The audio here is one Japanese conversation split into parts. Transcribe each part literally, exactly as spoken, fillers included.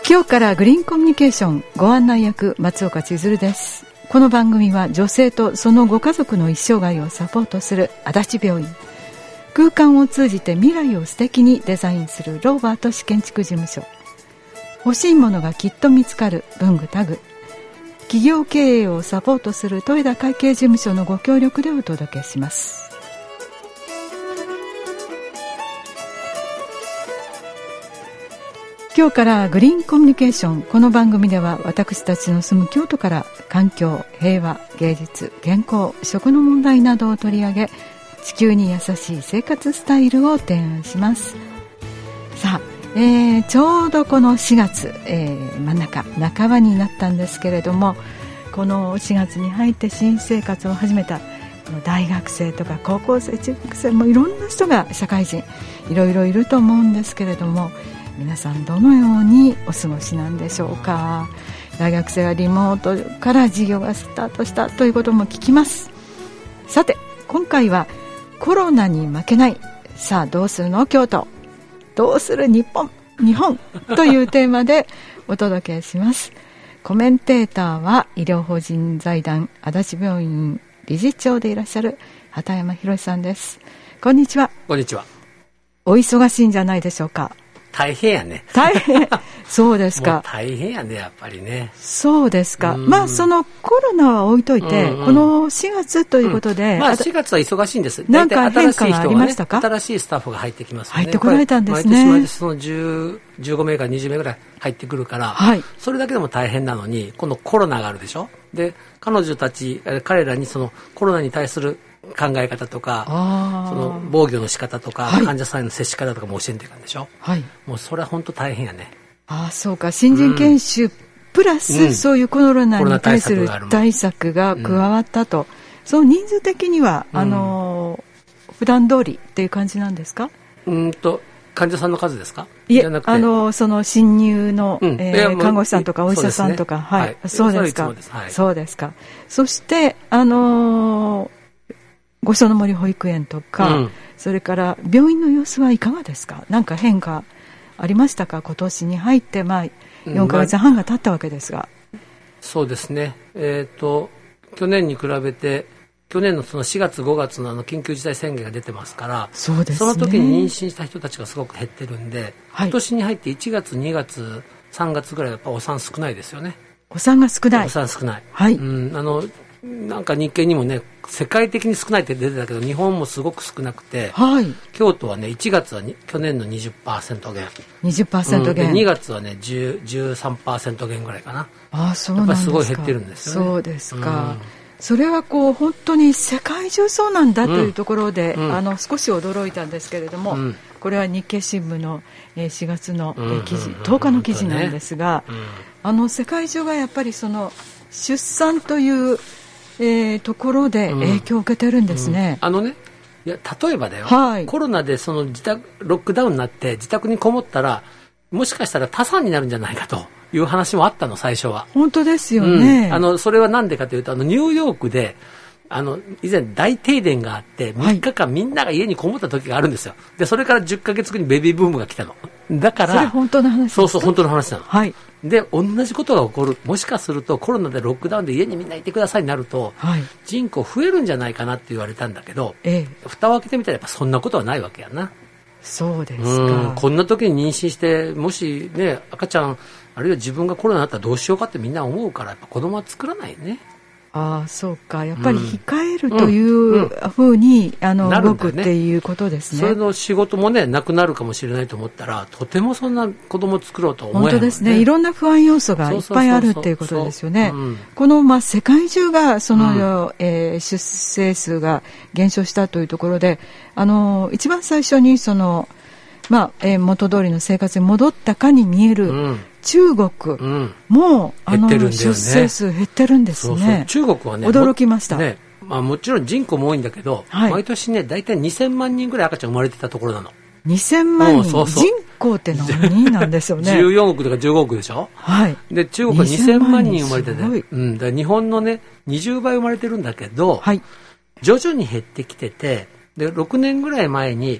今日からグリーンコミュニケーションご案内役松岡千鶴です。この番組は女性とそのご家族の一生涯をサポートする足立病院、空間を通じて未来を素敵にデザインするローバート市建築事務所、欲しいものがきっと見つかる文具タグ、企業経営をサポートする豊田会計事務所のご協力でお届けします。今日からグリーンコミュニケーション、この番組では私たちの住む京都から環境、平和、芸術、健康、食の問題などを取り上げ、地球に優しい生活スタイルを提案します。さあ、えー、ちょうどこのしがつ、えー、真ん中半ばになったんですけれども、このしがつに入って新生活を始めた大学生とか高校生、中学生もいろんな人が社会人いろいろいると思うんですけれども、皆さんどのようにお過ごしなんでしょうか。大学生はリモートから授業がスタートしたということも聞きます。さて今回はコロナに負けない、さあどうするの京都、どうする日本日本というテーマでお届けします。コメンテーターは医療法人財団足立病院理事長でいらっしゃる畑山博さんです。こんにちは。 こんにちは。 お忙しいんじゃないでしょうか。 大変やね。 大変。そうですか。 もう大変やね、やっぱりね。 そうですか。まあそのコロナは置いといて、うんうん、このしがつということで、 うん、まあしがつは忙しいんです。 なんか変化がありましたか？ 新しいスタッフが入ってきますよね。 入ってこられたんですね。 毎年毎年そのじゅう、じゅうごめいからにじゅうめいぐらい入ってくるから、はい、それだけでも大変なのに、今度コロナがあるでしょ。で、彼女たち、彼らにそのコロナに対する考え方とか、その防御の仕方とか、はい、患者さんへの接し方とかも教えていくんでしょ。はい、もうそれは本当大変やね。 ああ、そうか。新人研修、うん、プラス、うん、そういうコロナに対する対策が加わったと、うん、その人数的には、うん、あの普段通りっていう感じなんですか？ うんと患者さんの数ですか？ いえ、あのその新入の、うんえー、看護師さんとかお医者さんとか、はい、そうですか。そうですか。そしてあのーごその森保育園とか、うん、それから病院の様子はいかがですか？なんか変化ありましたか？今年に入って、まあ、よんかげつはんが経ったわけですが、 うんまあ、そうですね、えーと、去年に比べて去年のそのしがつごがつ の, あの緊急事態宣言が出てますから、 そうですね、 その時に妊娠した人たちがすごく減ってるんで、はい、今年に入っていちがつにがつさんがつぐらいはやっぱお産少ないですよね。 お産が少ない。 お産少ない、 はい、 うん、あのなんか日経にもね、世界的に少ないって出てたけど、日本もすごく少なくて、はい、京都はねいちがつはに去年の にじゅっパーセント 減にじゅっパーセント 減、 うん、でにがつはねじゅう、じゅうさんパーセント 減ぐらいかな。 ああ、そうなんですか。 やっぱりすごい減ってるんですよね。 そうですか、うん、それはこう本当に世界中そうなんだというところで、うん、あの少し驚いたんですけれども、うん、これは日経新聞のしがつの記事、とおかの記事なんですが、うんうんうん、あの世界中がやっぱりその出産というえー、ところで影響を受けてるんですね、 うんうん、あのね、いや例えばだよ、 はい、 コロナでその自宅ロックダウンになって自宅にこもったらもしかしたら多産になるんじゃないかという話もあったの、最初は。 本当ですよね、 うん、あのそれはなんでかというと、あのニューヨークであの以前大停電があってみっかかんみんなが家にこもった時があるんですよ。でそれからじゅっかげつごにベビーブームが来たのだから、 それ本当の話ですか？ そうそう、本当の話なの、 はい、 で同じことが起こる。もしかするとコロナでロックダウンで家にみんないてくださいになると、はい、人口増えるんじゃないかなって言われたんだけど、ええ、蓋を開けてみたらやっぱそんなことはないわけやな。 そうですか。 うん、こんな時に妊娠してもしね赤ちゃんあるいは自分がコロナになったらどうしようかってみんな思うから、やっぱ子供は作らないね。 ああ、そうか。やっぱり控えるというふうに、うん、あの動くっていうことですね。 それの仕事もねなくなるかもしれないと思ったら、とてもそんな子供を作ろうと思えない、ね、 本当ですね。いろんな不安要素がいっぱいあるっていうことですよね。この、まあ、世界中がその、うんえー、出生数が減少したというところで、あの一番最初にその、まあえー、元通りの生活に戻ったかに見える、うん中国、うん、もうあの出生数減ってるんですね。そうそう、 中国はね驚きました、 ね。まあ、もちろん人口も多いんだけど、はい、毎年ね大体にせんまんにんぐらい赤ちゃん生まれてたところなの。 にせんまんにん、そうそう、人口って何なんですよね。 じゅうよんおくとかじゅうごおくでしょ、はい、で中国はにせんまんにん生まれてて、うん、だから日本のねにじゅうばい生まれてるんだけど、はい、徐々に減ってきてて、でろくねんぐらい前に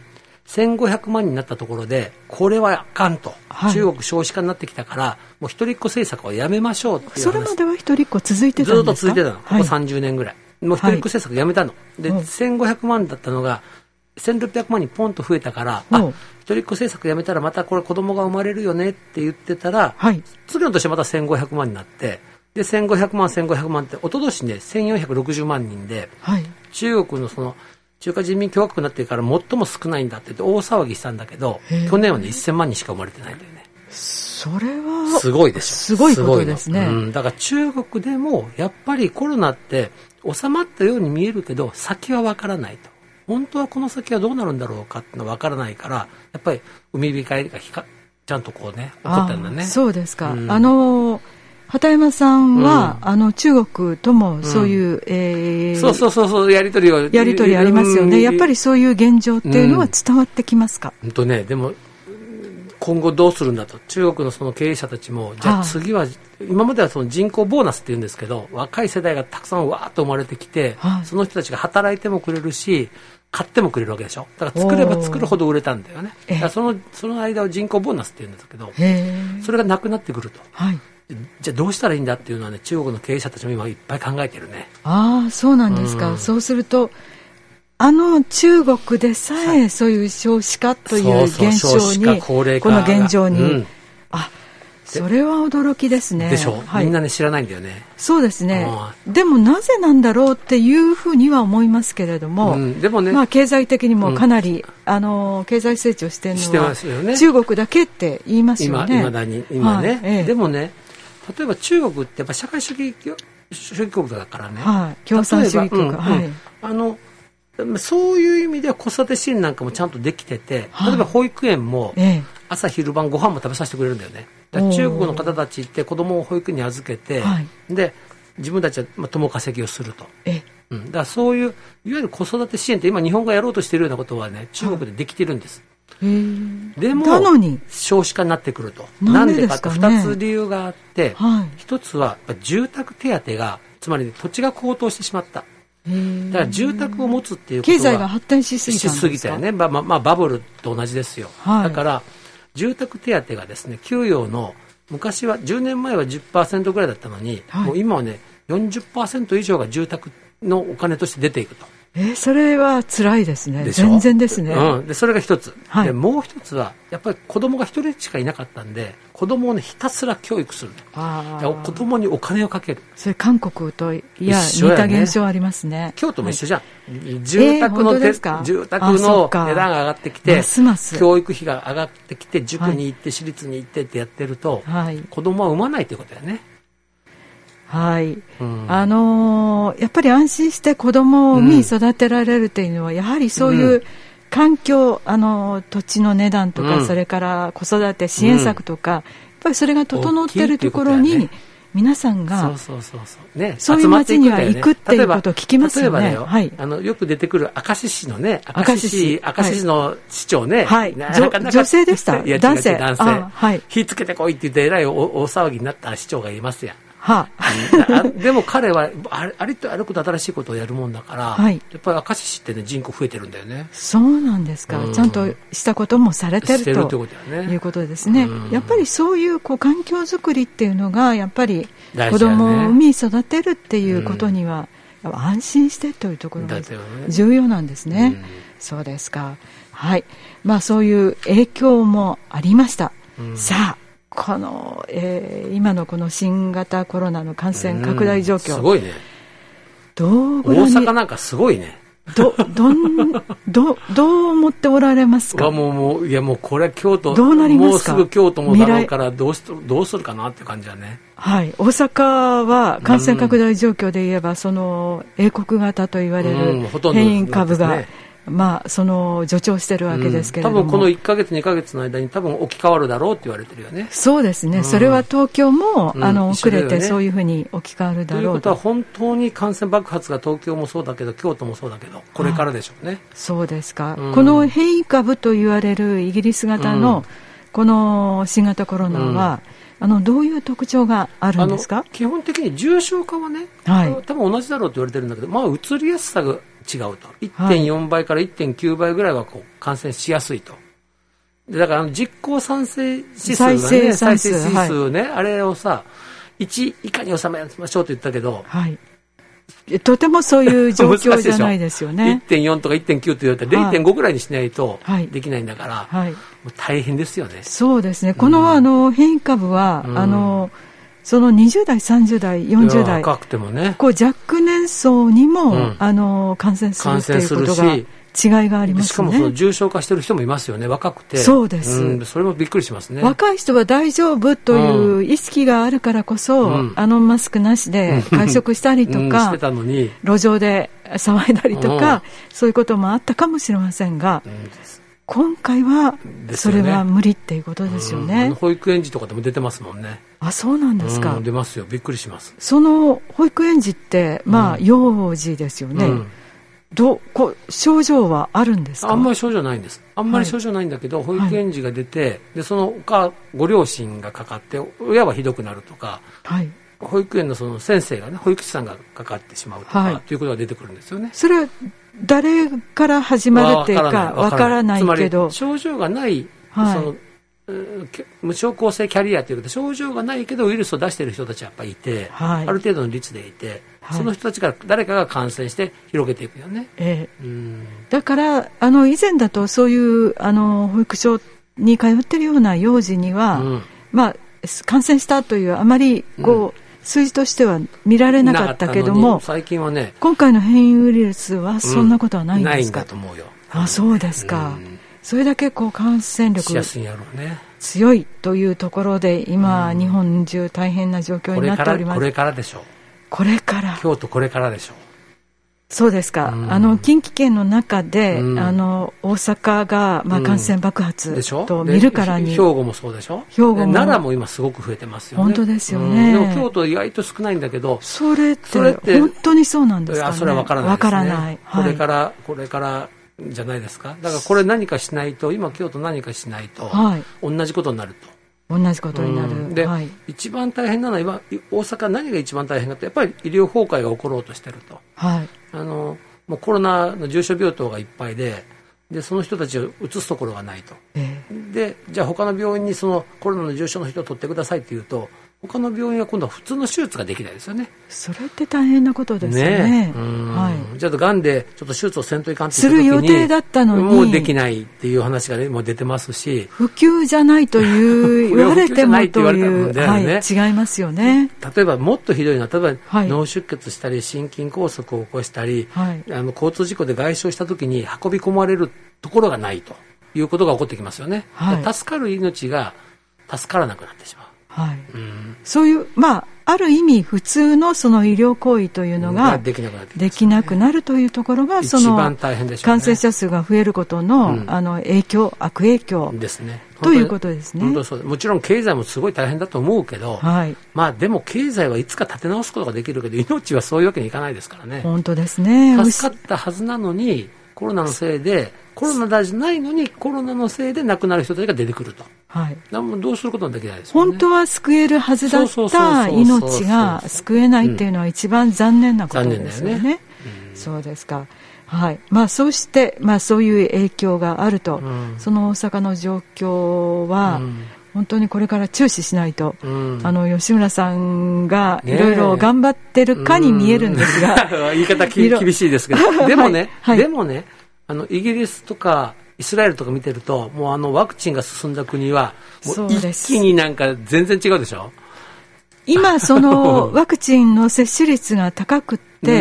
せんごひゃくまんになったところでこれはあかんと、はい、中国少子化になってきたからもう一人っ子政策をやめましょうっていう話。 それまでは一人っ子続いてたんですか？ ずっと続いてたの、ここさんじゅうねんぐらい、はい、もう一人っ子政策やめたの、で、うん、せんごひゃくまんだったのがせんろっぴゃくまんにポンと増えたから、あ、一人っ子政策やめたらまたこれ子供が生まれるよねって言ってたら、はい、次の年またせんごひゃくまんになって、でせんごひゃくまんせんごひゃくまんって一昨年ねせんよんひゃくろくじゅうまんにんで、はい、中国のその中華人民共和国になってから最も少ないんだって言って大騒ぎしたんだけど、去年はねせんまんにんしか生まれてないんだよね。 それはすごいでしょ。 すごいことですね。 うん、だから中国でもやっぱりコロナって収まったように見えるけど先は分からないと、本当はこの先はどうなるんだろうかってのは分からないから、やっぱり海控えがちゃんとこうね起こったんだね。 そうですか、うん、あの畑山さんは、うん、あの中国ともそういう、うんえー、 そうそうそうそうやり取りをやり取りありますよね、うん、やっぱりそういう現状っていうのは伝わってきますか？ うんとね、でも今後どうするんだと、中国のその経営者たちもじゃあ次は、はあ、今まではその人口ボーナスって言うんですけど、若い世代がたくさんわーっと生まれてきて、はあ、その人たちが働いてもくれるし買ってもくれるわけでしょ。だから作れば作るほど売れたんだよね。だからそのその間を人口ボーナスって言うんですけど、それがなくなってくると、はい、じゃあどうしたらいいんだっていうのはね、中国の経営者たちも今いっぱい考えてるね。 ああ、そうなんですか、うん、そうするとあの中国でさえそういう少子化という現象に、この現状に、うん、あ、それは驚きですね。 でしょ、はい、みんなね知らないんだよね。 そうですね。でもなぜなんだろうっていうふうには思いますけれども、うん、でもね、まあ、経済的にもかなり、うん、あの経済成長しているのは、ね、中国だけって言いますよね。 今だに今ね、はい、ええ、でもね、例えば中国ってやっぱ社会主義主義国だからね、はい、共産主義国、うんうん、はい、あのそういう意味では子育て支援なんかもちゃんとできてて、例えば保育園も朝昼晩ご飯も食べさせてくれるんだよね。だから中国の方たちって子供を保育園に預けて、はい、で自分たちは共稼ぎをすると、え、うん、だからそういういわゆる子育て支援って今日本がやろうとしているようなことはね、中国でできてるんです。はい、でも少子化になってくると、なんでかってふたつ理由があって、はい、ひとつは住宅手当が、つまり土地が高騰してしまった。だから住宅を持つっていうことは経済が発展しすぎたんですか？しすぎたよね。まあまあ、バブルと同じですよ、はい、だから住宅手当がですね、給与の昔はじゅうねんまえは じゅっパーセント ぐらいだったのに、はい、もう今はね よんじゅっパーセント 以上が住宅のお金として出ていくと。 えー、それは辛いですね。全然ですね、 うん、でそれが一つ、はい、でもう一つはやっぱり子供が一人しかいなかったんで、子供を、ね、ひたすら教育する。あ、子供にお金をかける。 それ韓国といや似た現象ありますね。 京都も一緒じゃん、はい、住宅の、えー、住宅の値段が上がってきて、 ますます教育費が上がってきて塾に行って、はい、私立に行ってってやってると、はい、子供は産まないということだよね。 はい、うん、あのー、やっぱり安心して子供を産み育てられるというのは、うん、やはりそういう環境、あのー、土地の値段とか、うん、それから子育て支援策とか、うん、やっぱりそれが整っているところに皆さんがそういう町には行くっていうことを聞きますよね。例えばだよ、はい、あのよく出てくる明石市のね、明石市、明石市の市長ね、はい、なかなか女性でした。 いや男性、男性、はい、火つけてこいって言ってえらい 大, 大騒ぎになった市長がいますやん。はあ、でも彼はありとあること新しいことをやるもんだから、はい、やっぱり明石市ってね、人口増えてるんだよね。 そうなんですか、うん、ちゃんとしたこともされてるということですね、うん、やっぱりそういう、こう環境づくりっていうのがやっぱり子供を産み育てるっていうことには、うん、安心してというところが重要なんですね、うん、そうですか、はい、まあ、そういう影響もありました、うん、さあこの、えー、今のこの新型コロナの感染拡大状況、 すごいね。 どうご大阪なんかすごいね。 どどんどどう思っておられますか？ もうもういやもうこれ京都どうなりますか？ もうすぐ京都もだろうからどうしどうするかなって感じだね。 はい、大阪は感染拡大状況で言えば、うん、その英国型と言われる変異株が、うんまあ、その助長してるわけですけれども、うん、多分このいっかげつにかげつの間に多分置き換わるだろうって言われてるよね。 そうですね、うん、それは東京も、うん、あの遅れてそういうふうに置き換わるだろうと。ということは本当に感染爆発が東京もそうだけど京都もそうだけどこれからでしょうね。 そうですか、うん、この変異株と言われるイギリス型のこの新型コロナは、うん、あのどういう特徴があるんですか？ 基本的に重症化はね、はい、多分同じだろうと言われてるんだけど、まあ、移りやすさが違うと。いってんよんばいから いってんきゅうばいぐらいはこう感染しやすいと。でだからあの実効再生指数がね、再生指数ね、はい、あれをさ、いち以下に収めましょうと言ったけど、はい、 とてもそういう状況じゃないですよね。 いってんよん とか いってんきゅう と言われたら れいてんご ぐらいにしないとできないんだから、はいはい、もう大変ですよね。 そうですね。この、うん、あの変異株は、うん、あのそのにじゅうだい、さんじゅうだい、よんじゅうだい、 若くてもね、 こう若年層にも、うん、あの感染するということが違いがありますね。 しかもその重症化してる人もいますよね、若くて。 そうです、 うん、それもびっくりしますね。 若い人は大丈夫という意識があるからこそ、うん、あのマスクなしで会食したりとか、うん、してたのに路上で騒いだりとか、うん、そういうこともあったかもしれませんが、うん、今回はそれは無理っていうことですよね。 うん、保育園児とかでも出てますもんね。 あ、そうなんですか。 うん、出ますよ。びっくりします。 その保育園児ってまあ、うん、幼児ですよね。うん、どこ症状はあるんですか？ あんまり症状ないんです。あんまり症状ないんだけど、はい、保育園児が出て、はい、でそのおご両親がかかって親はひどくなるとか、はい、保育園のその先生がね、保育士さんがかかってしまうとか、はい、ということが出てくるんですよね。 それは誰から始まるっていうかわからないけど、 つまり症状がない、はい、その無症候性キャリアというか症状がないけどウイルスを出している人たちはやっぱりいて、はい、ある程度の率でいて、はい、その人たちから誰かが感染して広げていくよね。ええ、うん、だからあの以前だとそういうあの保育所に通っているような幼児には、うん、まあ、感染したというあまりこう、うん、数字としては見られなかったけども、 最近はね、 今回の変異ウイルスはそんなことはないんですか？ うん、ないんだと思うよ。 あ、そうですか。うん、それだけこう感染力が強いというところで今、うん、日本中大変な状況になっております。 これからでしょう。 これから京都これからでしょう。 そうですか。うん、あの近畿圏の中で、うん、あの大阪が、まあ、感染爆発と見るからに、 うん、兵庫もそうでしょ。兵庫も奈良も今すごく増えてますよね。 本当ですよね。 うん、でも京都意外と少ないんだけど、 それって本当にそうなんですかね。 いや、それは分からないですね。 分からない、 はい、これからこれからじゃないですか。だからこれ何かしないと、今京都何かしないと、はい、同じことになると。 同じことになる。うん、 で、 はい、 一番大変なのは今大阪何が一番大変かってやっぱり医療崩壊が起ころうとしてると。はい、あのもうコロナの重症病棟がいっぱいで、でその人たちを移すところがないと。えー、でじゃあ他の病院にそのコロナの重症の人を取ってくださいって言うと、他の病院は今度は普通の手術ができないですよね。 それって大変なことですよね。 ね、うん、はい、じゃあがんでちょっと手術をせんといかんってする予定だったのにもうできないっていう話が、ね、もう出てますし、 普及じゃないという言われてもという、ね、はい、違いますよね。 例えばもっとひどいのは、例えば、はい、脳出血したり心筋梗塞を起こしたり、はい、あの交通事故で外傷した時に運び込まれるところがないということが起こってきますよね。はい、助かる命が助からなくなってしまう。はい、うん、そういう、まあ、ある意味普通のその医療行為というのができなくなってきますね。できなくなるというところがその感染者数が増えることの、うん、あの影響、悪影響ですね。ということですね。本当そう。もちろん経済もすごい大変だと思うけど、はい、まあでも経済はいつか立て直すことができるけど、命はそういうわけにいかないですからね。 本当ですね。 助かったはずなのにコロナのせいで、コロナじゃないのにコロナのせいで亡くなる人たちが出てくると。はい、どうすることもできないですよね。 本当は救えるはずだった命が救えないっていうのは一番残念なことですよね。うん、残念だよね。うん、そうですか。はい。まあそうして、まあそういう影響があると、うん、その大阪の状況は、うん、本当にこれから注視しないと、うん、あの吉村さんがいろいろ頑張ってるかに見えるんですが、 うん、言い方き厳しいですけど、でもね、はいはい、でもね、あのイギリスとかイスラエルとか見てると、もうあのワクチンが進んだ国はもう一気になんか全然違うでしょ。 今そのワクチンの接種率が高くって、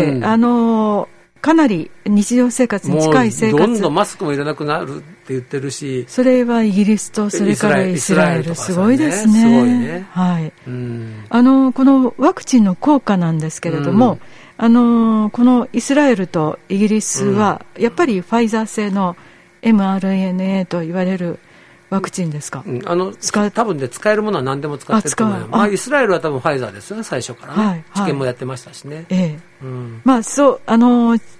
うん、あのかなり日常生活に近い生活、 もうどんどんマスクもいらなくなるって言ってるし、 それはイギリスとそれからイスラエル、すごいですね。すごいね。はい。うん、あのこのワクチンの効果なんですけれども、うん、あのこのイスラエルとイギリスはやっぱりファイザー製の エムアールエヌエー と言われるワクチンですか。 うん、あの多分で使えるものは何でも使ってると思うよ。まあ、イスラエルは多分ファイザーですよね、最初からね、はいはい、治験もやってましたしね。ええ、うん、まあそうあの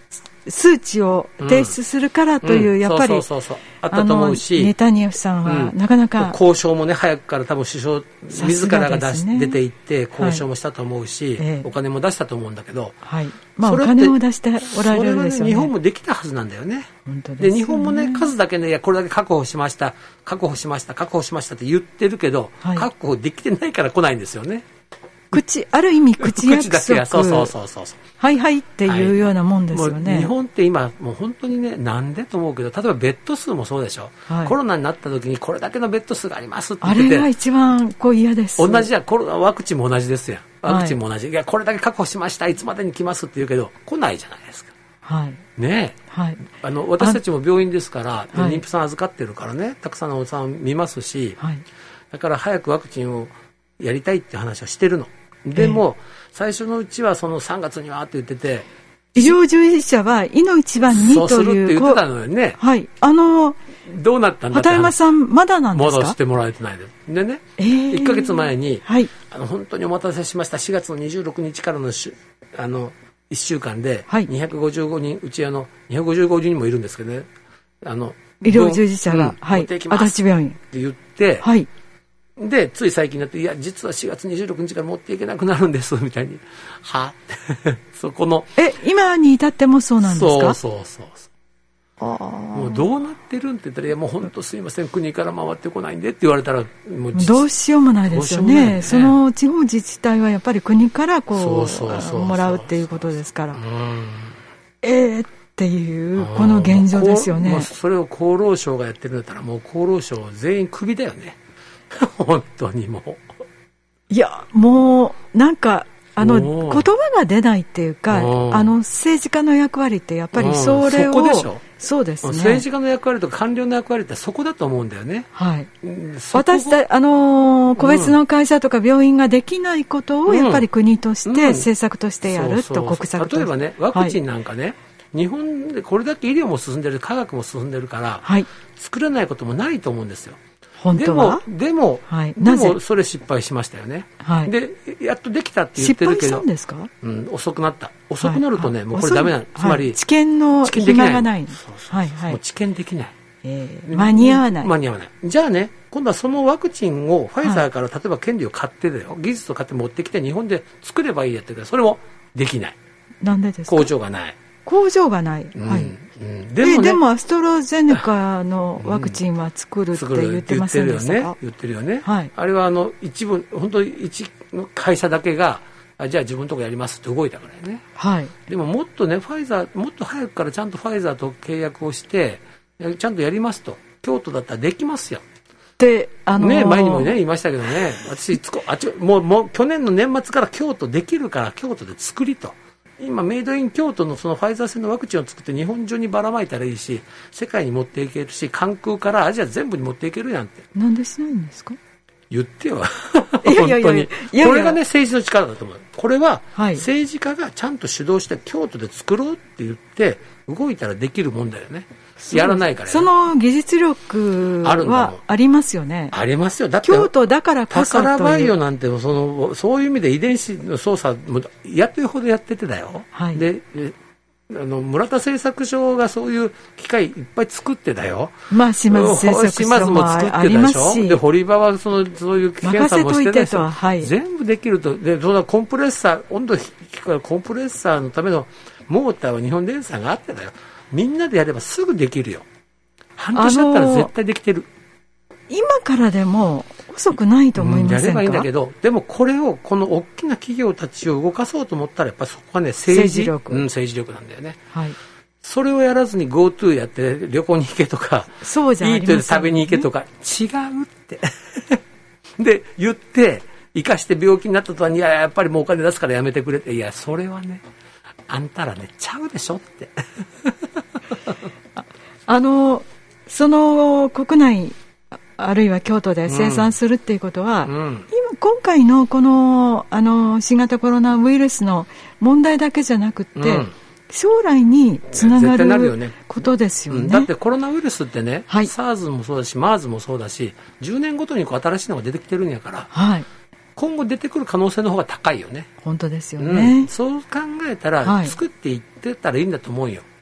数値を提出するからという、うん、やっぱり、 そうそうそうそうあったと思うし、 ネタニヤフさんは、うん、なかなか交渉もね早くから多分首相自らが出し、ね、出て行って交渉もしたと思うし、はい、お金も出したと思うんだけど、 はい、まあ、お金を出しておられるでしょうね。 それはね日本もできたはずなんだよね。 本当ですよね。 で日本もね数だけねいやこれだけ確保しました確保しました確保しましたって言ってるけど、はい、確保できてないから来ないんですよね。 口ある意味口約束口だけやそうそうそうそうはいはいっていうようなもんですよね、 はい、日本って今もう本当にねなんでと思うけど例えばベッド数もそうでしょ、はい、コロナになった時にこれだけのベッド数がありますって言っててあれが一番こう嫌です。 同じやコロナワクチンも同じですやんワクチンも同じ、はい、いやこれだけ確保しましたいつまでに来ますって言うけど来ないじゃないですか、はいねえはい、あの私たちも病院ですから、はい、妊婦さん預かってるからねたくさんのお産を見ますし、はい、だから早くワクチンをやりたいって話はしてるのでも、えー、最初のうちはそのさんがつにはって言ってて医療従事者はいの一番にというそうするって言ってたのよね。 はいあのどうなったんだって畑山さんまだなんですか。 まだしてもらえてないです。でね、えー、いっかげつまえに、はい、あの本当にお待たせしましたしがつのにじゅうろくにちからのしあのいっしゅうかんでにひゃくごじゅうごにん、はい、うちあのにひゃくごじゅうごにんもいるんですけどねあの医療従事者が、うんはい、足立病院って言って、はい、でつい最近になっていや実はしがつにじゅうろくにちから持っていけなくなるんですみたいにはそこのえ今に至ってもそうなんですか。 そうそうそうそうあもうどうなってるんって言ったらいやもう本当すいません国から回ってこないんでって言われたらもうどうしようもないですよ ね, ねその地方自治体はやっぱり国からこうそうそうそうそうもらうっていうことですからうんえーっていうこの現状ですよね、まあ、 それを厚労省がやってるんだったらもう厚労省全員クビだよね本当にもういやもうなんかあの言葉が出ないっていうかあの政治家の役割ってやっぱりそれをそこでしょ。 そうですね政治家の役割とか官僚の役割ってそこだと思うんだよね、 はい、私たあの個別の会社とか病院ができないことをやっぱり国として、うん、政策としてやると国策として例えばねワクチンなんかね、はい日本でこれだけ医療も進んでる科学も進んでるから、はい、作れないこともないと思うんですよ。 本当はでもでも、はい、でもそれ失敗しましたよね、はい、でやっとできたって言ってるけど失敗したんですか、 うん、遅くなった遅くなるとね、はい、もうこれダメなの、つまり、はい、 治験の暇がないそうそう、はいはい、もう治験できない、 えー、間に合わない間に合わないじゃあね今度はそのワクチンをファイザーから例えば権利を買ってだよ、はい、技術を買って持ってきて日本で作ればいいやってるけどそれもできない。 なんでですか。 工場がない工場がない、うんはいうん、でもね、でもアストラゼネカのワクチンは作るって言ってませんでしたか。 言ってるよね、はい、あれはあの一部本当に一の会社だけがあじゃあ自分のとこやりますって動いたからね、はい、でももっとねファイザーもっと早くからちゃんとファイザーと契約をしてちゃんとやりますと京都だったらできますよで、あのー、 ね前にもね言いましたけどね私つこあちもうもう去年の年末から京都できるから京都で作りと今メイドイン京都のそのファイザー製のワクチンを作って日本中にばらまいたらいいし世界に持っていけるし関空からアジア全部に持っていけるやんってなんでしないんですか言ってよ本当にいやいやいやこれがね政治の力だと思う。これは政治家がちゃんと主導して京都で作ろうって言って動いたらできるもんだよね。やらないから、ね、 その技術力はありますよね。 ありますよ。だって京都だからこそという宝バイオなんてそのそういう意味で遺伝子の操作もやってるほどやっててだよ、はい、であの村田製作所がそういう機械いっぱい作ってだよ。 まあ島津製作所もありますし、 で堀場はそのそういう検査もしてたし、はい、全部できると。でそのコンプレッサー温度低いからコンプレッサーのためのモーターは日本電産があってだよ。みんなでやればすぐできるよ。半年だったら絶対できてる。 今からでも遅くないと思いませんか。 やればいいんだけど、でもこれをこの大きな企業たちを動かそうと思ったらやっぱりそこはね政治政治力、 うん、政治力なんだよね、はい、それをやらずに GoTo やって旅行に行けとかそうじゃありません、ね、 いいと食べに行けとか違うってで言って生かして病気になった途端にいややっぱりもうお金出すからやめてくれって。いやそれはねあんたらねちゃうでしょってあ, あのその国内あるいは京都で生産するっていうことは、うんうん、今, 今回 の, こ の, あの新型コロナウイルスの問題だけじゃなくて、うん、将来につながることですよね。 だってコロナウイルスってね、はい、SARS もそうだし MERS もそうだしじゅうねんごとにこう新しいのが出てきてるんやから、はい、今後出てくる可能性の方が高いよね。 本当ですよね、 うん、そう考えたら、はい、作っていってたらいいんだと思うよ。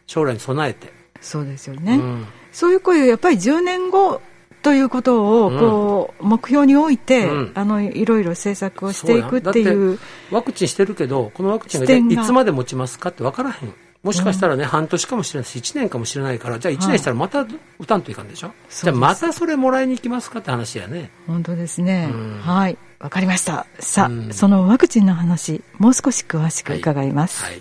将来に備えて。 そうですよね、うん、そういう声をやっぱりじゅうねんごということをこう、うん、目標に置いて、うん、あのいろいろ政策をしていくっていう。 ワクチンしてるけどこのワクチンがいつまで持ちますかって分からへん。もしかしたらね、うん、半年かもしれないしいちねんかもしれないから、じゃあいちねんしたらまた打たんといかんでしょ、はい、じゃあまたそれもらいに行きますかって話やね。 本当ですね、うん、はい、わかりました。さあ、うん、そのワクチンの話もう少し詳しく伺います。はいはい。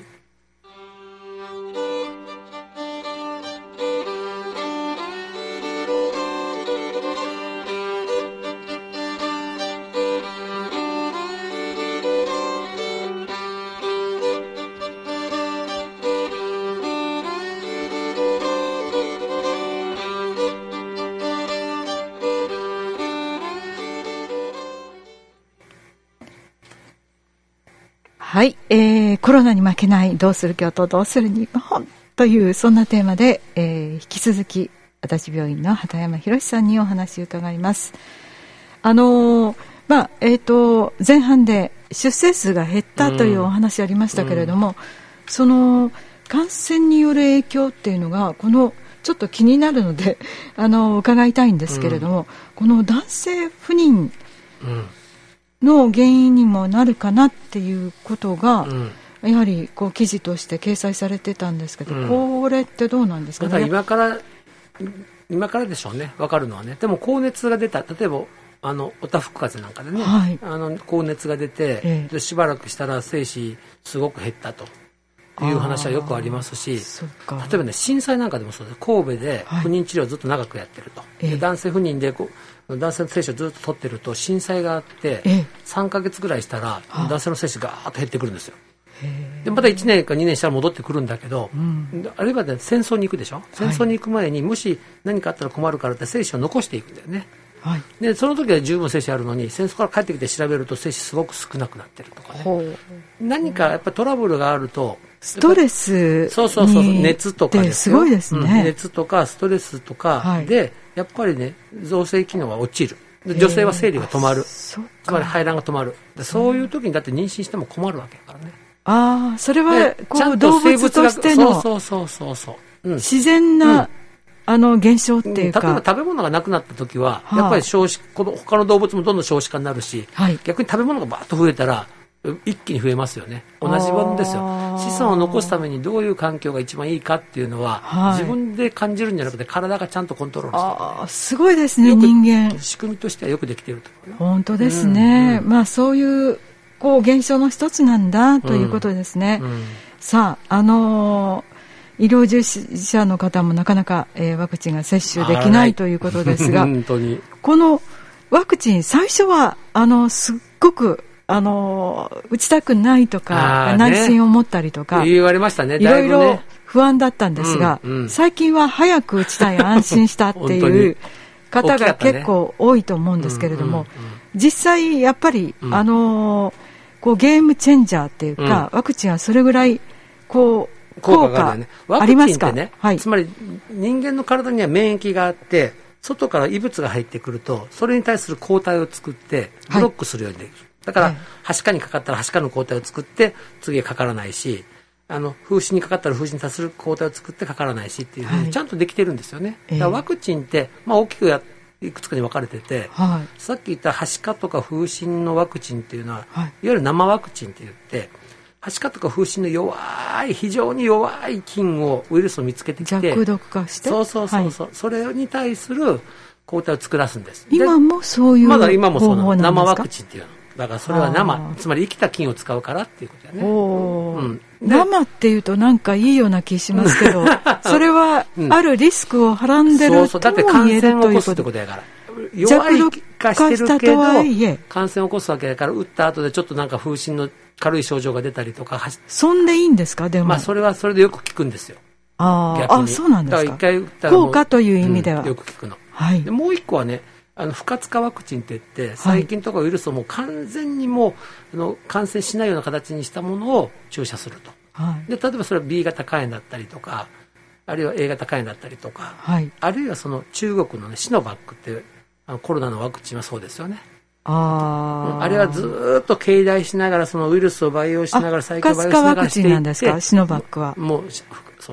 はい、えー、コロナに負けないどうする京都どうする日本というそんなテーマで、えー、引き続き足立病院の畑山博さんにお話を伺います。あのーまあえー、と前半で出生数が減ったというお話ありましたけれども、うん、その感染による影響っていうのがこのちょっと気になるのであの伺いたいんですけれども、うん、この男性不妊、うんの原因にもなるかなっていうことが、うん、やはりこう記事として掲載されてたんですけど、うん、これってどうなんですかね。 だから今から今からでしょうね、分かるのはね。でも高熱が出た、例えばあのおたふく風邪なんかでね、はい、あの高熱が出て、ええ、しばらくしたら精子すごく減ったという話はよくありますし、例えばね震災なんかでもそうです。神戸で不妊治療をずっと長くやってると、はい、で男性不妊でこう男性の精子をずっと取ってると震災があってさんかげつぐらいしたら男性の精子がガーッと減ってくるんですよ。でまたいちねんかにねんしたら戻ってくるんだけど、うん、あるいは、ね、戦争に行くでしょ。戦争に行く前に、はい、もし何かあったら困るからって精子を残していくんだよね、はい、でその時は十分精子あるのに戦争から帰ってきて調べると精子すごく少なくなってるとかね。何かやっぱりトラブルがあるとストレスにそうそうそう熱とかですよ。 すごいですね、うん、 熱とかストレスとかで、はい、やっぱりね造成機能が落ちる。で女性は生理が止まる、つまり排卵が止まる。でそういう時にだって妊娠しても困るわけだからね。 ああ、それはこう動物としてのそうそうそうそう、うん、 自然な、うん、あの現象っていうか、 例えば食べ物がなくなった時は、はあ、やっぱり少子この他の動物もどんどん少子化になるし、はい、逆に食べ物がバーッと増えたら一気に増えますよね。同じもんですよ。子孫を残すためにどういう環境が一番いいかっていうのは、はい、自分で感じるんじゃなくて体がちゃんとコントロールしてる、ね、 あすごいですね。人間仕組みとしてはよくできていると思う。 本当ですね、うんうん、まあそういうこう現象の一つなんだということですね、うんうん、さあ、あのー、医療従事者の方もなかなか、えー、ワクチンが接種できないということですが本当にこのワクチン最初はあのすっごくあの打ちたくないとか、ね、内心を持ったりとか言われましたね。 いろいろ不安だったんですが、うんうん、最近は早く打ちたい安心したっていう方が結構多いと思うんですけれども、実際やっぱり、うん、あのこうゲームチェンジャーっていうか、うん、ワクチンはそれぐらいこう効果ありますか。ワクチンってね、はい、つまり人間の体には免疫があって外から異物が入ってくるとそれに対する抗体を作ってブロックするようにできる、はい、だから、はしかにかかったらはしかの抗体を作って次はかからないし、あの風疹にかかったら風疹に対する抗体を作ってかからないしっていうふうにちゃんとできてるんですよね、はい、だからワクチンって、まあ、大きくやいくつかに分かれてて、はい、さっき言ったはしかとか風疹のワクチンっていうのは、はい、いわゆる生ワクチンって言ってはしかとか風疹の弱い非常に弱い菌をウイルスを見つけてきて弱毒化してそうそうそうそう、はい、それに対する抗体を作らすんです。 今もそういうまだ今もそうなの生ワクチンっていうのだからそれは生つまり生きた菌を使うからっていうことだよね、 お、うん、生っていうとなんかいいような気しますけどそれはあるリスクをはらんでるとも言えるということ、そうそうだって感染を起こすってことやから弱い化してるけど感染を起こすわけだから打った後でちょっとなんか風疹の軽い症状が出たりとかそんでいいんですか。でも、 まあ、それはそれでよく効くんですよ。 ああそうなんですか。 だから一回打ったら効果という意味では、 うん、よく効くの、はい、でもう一個はねあの不活化ワクチンっていって細菌とかウイルスをもう完全にもうあの感染しないような形にしたものを注射すると、はい、で例えばそれは ビー 型肝炎だったりとかあるいは エー 型肝炎だったりとか、はい、あるいはその中国の、ね、シノバックっていうあのコロナのワクチンはそうですよね。あ, あれはずっと携帯しながらそのウイルスを培養しながら細菌を培養しながらしていって不活化ワクチンなんですかシノバックは。 もうそうなの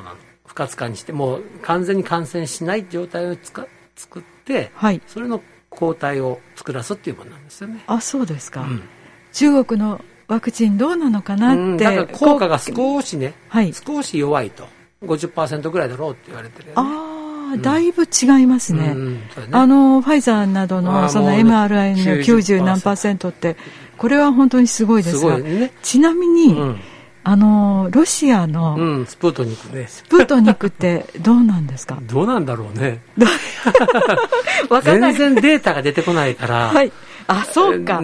不活化にしてもう完全に感染しない状態をつか作って、 はい、 それの抗体を作らすっていうものなんですよね。 あ、そうですか、うん、中国のワクチンどうなのかなって、うん、 だから効果が少しね、 はい、 少し弱いと ごじゅっパーセント ぐらいだろうって言われてるよね。 ああ、だいぶ違いますね。うんうん、ね、あのファイザーなどのその エムアールアイ のきゅうじゅう何パーセントってこれは本当にすごいですが、すごいね、ちなみに、うん、あのロシアの、 うん、スプートニクね。 スプートニクってどうなんですか？ どうなんだろうね。わかんない。全然データが出てこないから。 はい。あ、そうか。 うん、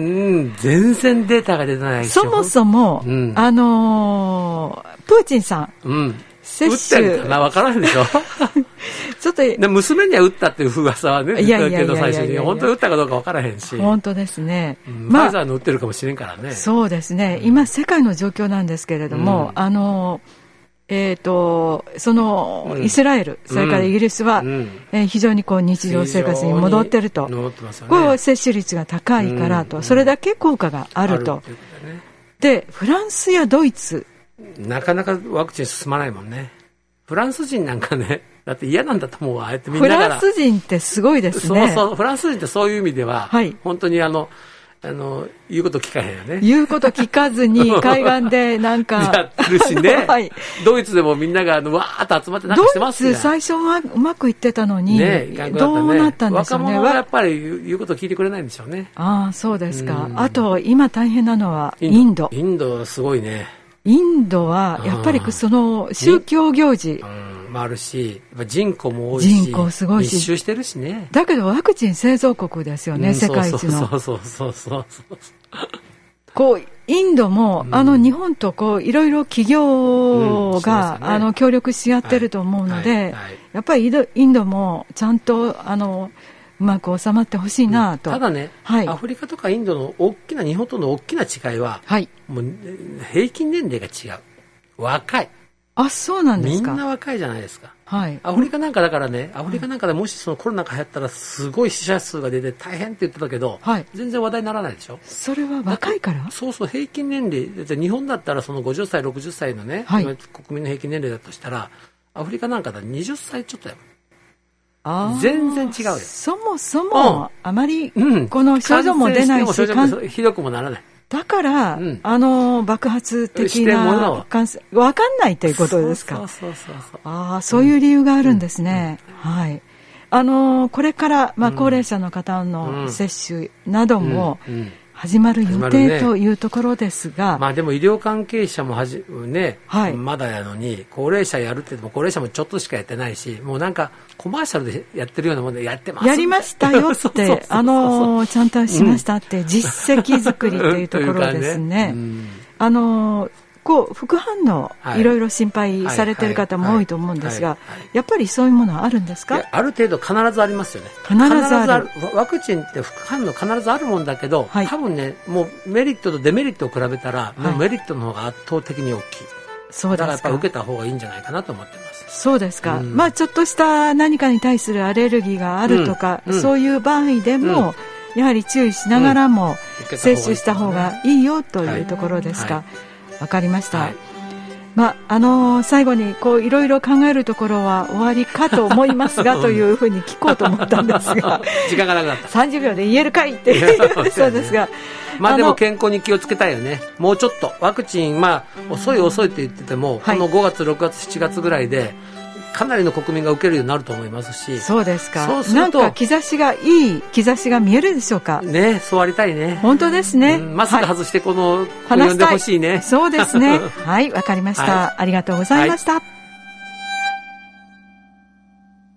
全然データが出てないし。 そもそも、うん、あのー、プーチンさん、 うん、 接種。 打ってるかな、わからんでしょ。 ちょっとで娘には打ったっていう噂はね、 いやいやいやいやいや最初に本当に打ったかどうかわからへんし。 本当ですね。 うん、まあ、ファイザーの打ってるかもしれんからね。 そうですね。今世界の状況なんですけれども、うん、あのえーとそのイスラエル、うん、それからイギリスは、うんえー、非常にこう日常生活に戻っていると、 戻ってますよね、 こう接種率が高いからと、うん、それだけ効果があると、うん、でフランスやドイツなかなかワクチン進まないもんね。フランス人なんかね、だって嫌なんだと思うわ。ああやってみんなからフランス人ってすごいですね。 そうそう、フランス人ってそういう意味では、はい、本当にあのあの言うこと聞かへんよね。 言うこと聞かずに海岸でなんかやってるしね、はい、ドイツでもみんながあのわーっと集まってなんかしてますよ。 ドイツ最初はうまくいってたのに、ね、どうなったんでしょうね。 若者はやっぱり言うこと聞いてくれないんでしょうね。 ああ、そうですか。あと今大変なのはインド。 インドすごいね。 インドはやっぱりその宗教行事もあるし、やっぱ人口も多いし、 人口すごいし、 密集してるしね。 だけどワクチン製造国ですよね、うん、世界一の。 そうそうそうそうそう。 こうインドも、うん、あの日本とこういろいろ企業が、うんね、あの協力し合ってると思うので、はいはいはい、やっぱりインド、インドもちゃんとあのうまく収まってほしいなと、 うん、ただね、はい、アフリカとかインドの大きな日本との大きな違いは、はい、もう平均年齢が違う。若い。 あ、そうなんですか。 みんな若いじゃないですか。 はい、 アフリカなんかだからね、アフリカなんかでもしそのコロナが流行ったらすごい死者数が出て大変って言ってたけど、はい、全然話題にならないでしょ。 それは若いから？ そうそう、平均年齢で日本だったらそのごじゅっさいろくじゅっさいのね、はい、国民の平均年齢だとしたらアフリカなんかだとはたちちょっとだよ。あ、全然違うよ。 そもそも、うん、あまりこの症状も出ないし、 うん、ひどくもならない。 だから、うん、あの爆発的な感染分かんないということですか。 そうそうそうそう。 ああ、そういう理由があるんですね。うんうん、はい。あのこれから、まあ、高齢者の方の接種なども始まる予定というところですが、 ね、まあでも医療関係者もはじ、ね、はい、まだやのに高齢者やるって言っても高齢者もちょっとしかやってないし、もうなんかコマーシャルでやってるようなものでやってます、 やりましたよってあのちゃんとしましたって、うん、実績作りというところですね。うん、あのこう副反応、はい、いろいろ心配されている方も多いと思うんですが、やっぱりそういうものはあるんですか？ ある程度必ずありますよね。 必ずある。 必ずある。ワクチンって副反応必ずあるもんだけど、はい、多分ね、もうメリットとデメリットを比べたら、はい、もうメリットの方が圧倒的に大きい。 そうですか。だからやっぱり受けた方がいいんじゃないかなと思ってます。 そうですか。うん、まあちょっとした何かに対するアレルギーがあるとか、うんうん、そういう場合でも、うん、やはり注意しながらも、うん、接種した方がいいよというところですか。はい、わかりました。はい、まああのー、最後にこういろいろ考えるところは終わりかと思いますがというふうに聞こうと思ったんですが時間がなくなった。 さんじゅうびょうで言えるかいってそうですが、 まあでも健康に気をつけたいよね。もうちょっとワクチン、まあ遅い遅いって言ってても、はい、このごがつろくがつしちがつぐらいでかなりの国民が受けるようになると思いますし。 そうですか。そうするとなんか兆しがいい兆しが見えるでしょうかね。そうありたいね。 本当ですね。 うん、マスク外してこの、はい、読んでほしいね。 そうですね。はい、わかりました、はい、ありがとうございました、はい。